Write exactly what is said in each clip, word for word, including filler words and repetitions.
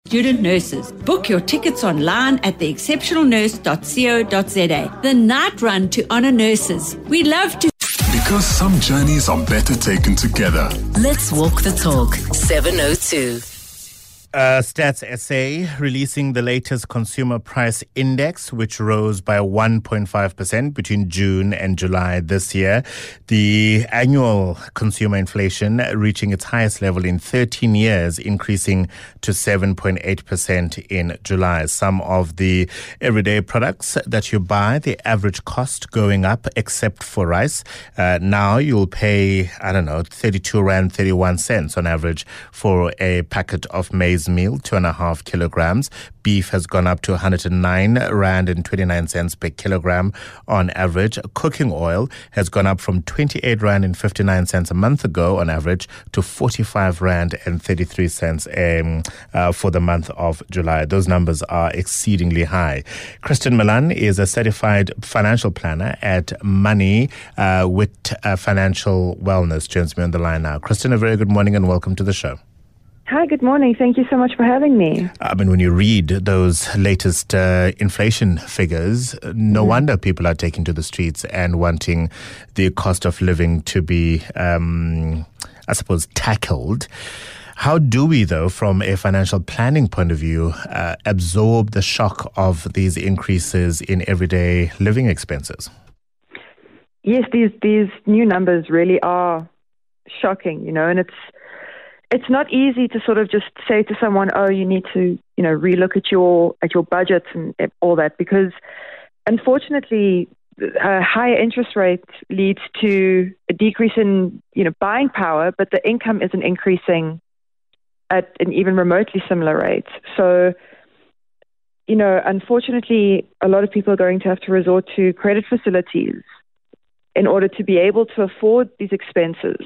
Student nurses. Book your tickets online at the exceptional nurse dot co dot za. The night run to honour nurses. We love to. Because some journeys are better taken together. Let's walk the talk. seven oh two. Uh, Stats S A releasing the latest consumer price index, which rose by one point five percent between June and July this year. The annual consumer inflation reaching its highest level in thirteen years, increasing to seven point eight percent in July. Some of the everyday products that you buy, the average cost going up except for rice. Uh, now you'll pay, I don't know, thirty-two rand thirty-one cents on average for a packet of maize meal, two and a half kilograms. Beef has gone up to one hundred nine rand and twenty-nine cents per kilogram on average. Cooking oil has gone up from twenty-eight rand and fifty-nine cents a month ago on average to forty-five rand and thirty-three cents um, uh, for the month of July. Those numbers are exceedingly high. Kristen Milan is a certified financial planner at Money uh, with uh, Financial Wellness. Joins me on the line now. Kristen, a very good morning and welcome to the show. Hi, good morning. Thank you so much for having me. I mean, when you read those latest uh, inflation figures, no mm. wonder people are taking to the streets and wanting the cost of living to be, um, I suppose, tackled. How do we, though, from a financial planning point of view, uh, absorb the shock of these increases in everyday living expenses? Yes, these these new numbers really are shocking, you know, and it's It's not easy to sort of just say to someone, oh, you need to, you know, relook at your at your budget and all that, because unfortunately, a higher interest rate leads to a decrease in, you know, buying power, but the income isn't increasing at an even remotely similar rate. So, you know, unfortunately, a lot of people are going to have to resort to credit facilities in order to be able to afford these expenses.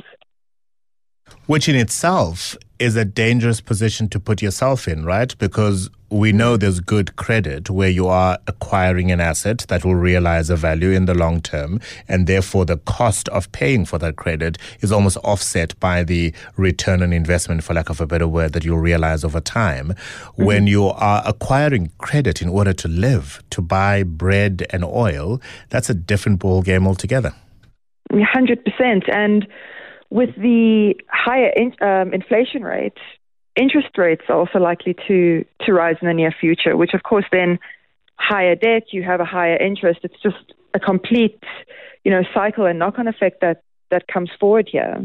Which in itself is a dangerous position to put yourself in, right? Because we know there's good credit where you are acquiring an asset that will realize a value in the long term, and therefore the cost of paying for that credit is almost offset by the return on investment, for lack of a better word, that you'll realize over time. Mm-hmm. When you are acquiring credit in order to live, to buy bread and oil, that's a different ball game altogether. one hundred percent. And with the higher in, um, inflation rate, interest rates are also likely to, to rise in the near future, which of course then higher debt, you have a higher interest. It's just a complete, you know, cycle and knock-on effect that, that comes forward here.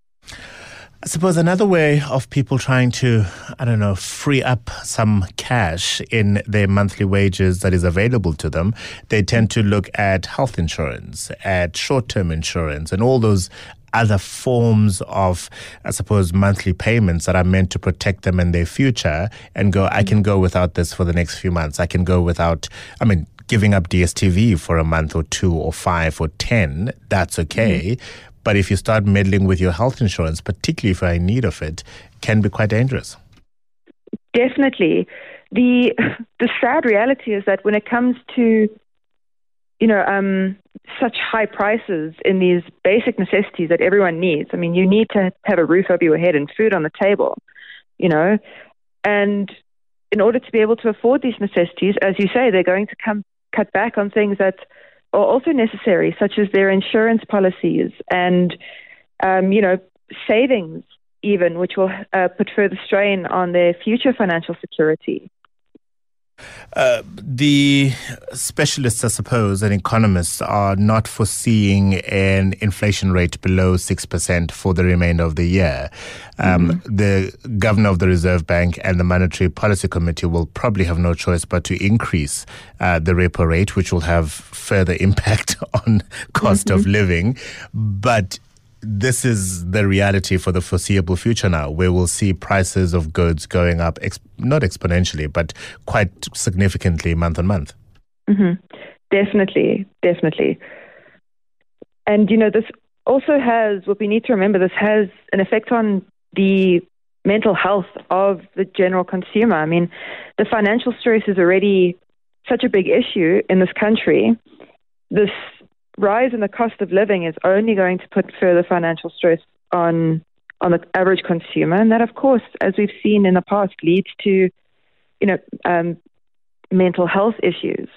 I suppose another way of people trying to, I don't know, free up some cash in their monthly wages that is available to them, they tend to look at health insurance, at short-term insurance, and all those other forms of, I suppose, monthly payments that are meant to protect them in their future, and go, I can go without this for the next few months. I can go without, I mean, giving up D S T V for a month or two or five or ten, that's okay. Mm-hmm. But if you start meddling with your health insurance, particularly if you're in need of it, can be quite dangerous. Definitely. The the sad reality is that when it comes to, you know, um, such high prices in these basic necessities that everyone needs. I mean, you need to have a roof over your head and food on the table, you know, and in order to be able to afford these necessities, as you say, they're going to come cut back on things that are also necessary, such as their insurance policies and, um, you know, savings even, which will uh, put further strain on their future financial security. Uh, the specialists, I suppose, and economists are not foreseeing an inflation rate below six percent for the remainder of the year. Um, mm-hmm. The governor of the Reserve Bank and the Monetary Policy Committee will probably have no choice but to increase uh, the repo rate, which will have further impact on cost mm-hmm. of living. But this is the reality for the foreseeable future now, where we'll see prices of goods going up, ex- not exponentially, but quite significantly month on month. Mm-hmm. Definitely, definitely. And, you know, this also has, what we need to remember, this has an effect on the mental health of the general consumer. I mean, the financial stress is already such a big issue in this country. This rise in the cost of living is only going to put further financial stress on on the average consumer, and that, of course, as we've seen in the past, leads to you know, um, mental health issues.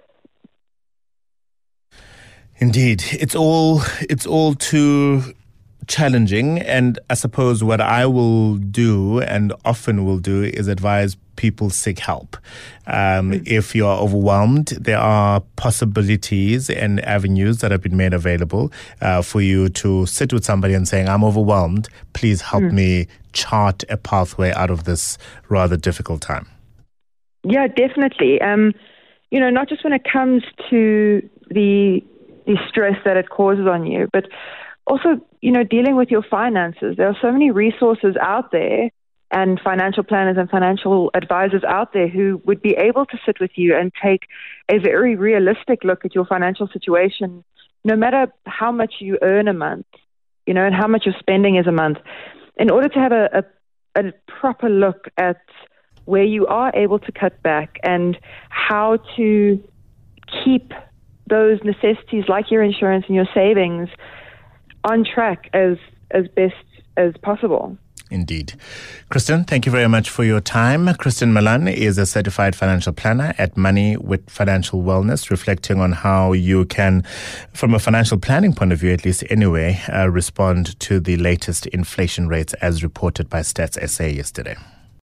Indeed, it's all it's all too challenging, and I suppose what I will do and often will do is advise people seek help. Um, mm. If you are overwhelmed, there are possibilities and avenues that have been made available uh, for you to sit with somebody and saying, I'm overwhelmed, please help mm. me chart a pathway out of this rather difficult time. Yeah, definitely. Um, you know, not just when it comes to the the stress that it causes on you, but also, you know, dealing with your finances. There are so many resources out there and financial planners and financial advisors out there who would be able to sit with you and take a very realistic look at your financial situation, no matter how much you earn a month, you know, and how much your spending is a month, in order to have a, a, a proper look at where you are able to cut back and how to keep those necessities like your insurance and your savings on track as as best as possible. Indeed. Kristen, thank you very much for your time. Kristen Malan is a certified financial planner at Money with Financial Wellness, reflecting on how you can, from a financial planning point of view, at least anyway, uh, respond to the latest inflation rates as reported by Stats S A yesterday.